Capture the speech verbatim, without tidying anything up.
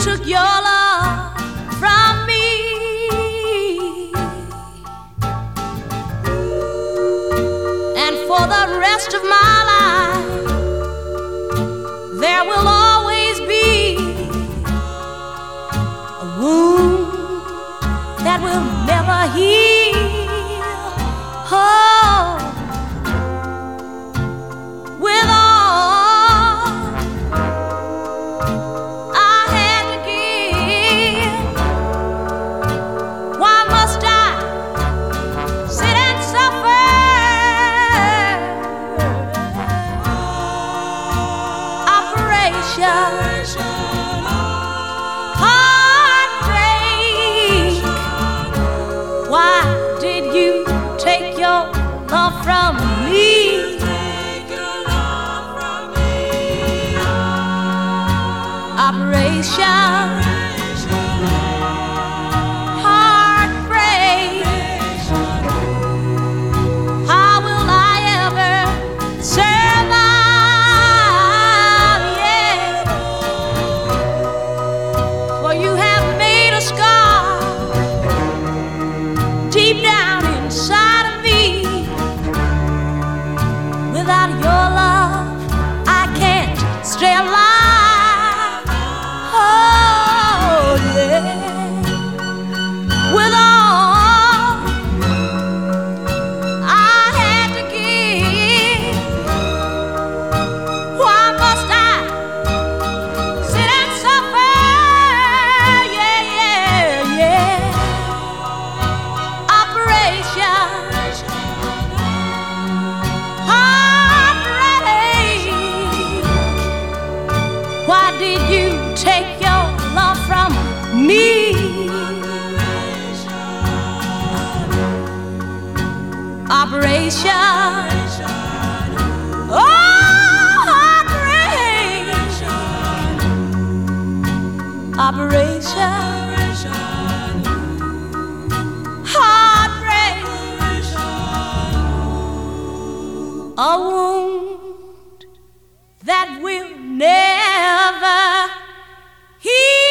took your love from me. And for the rest of my life, there will always be a wound that will never heal. Oh, with all I had to give, why must I sit and suffer? Operation Heartbreak. Why did you take your love from me? Operation Heartbreak. How will I ever survive? Yeah. For you have made a scar deep down inside of me. Without your love, I can't stay alive. Oh, yeah. With all I had to give, why must I sit and suffer? Yeah, yeah, yeah. Operation Heartbreak. Why did you take your love from me? Operation Oh, Heartbreak. Operation Heartbreak. A wound that will never heal.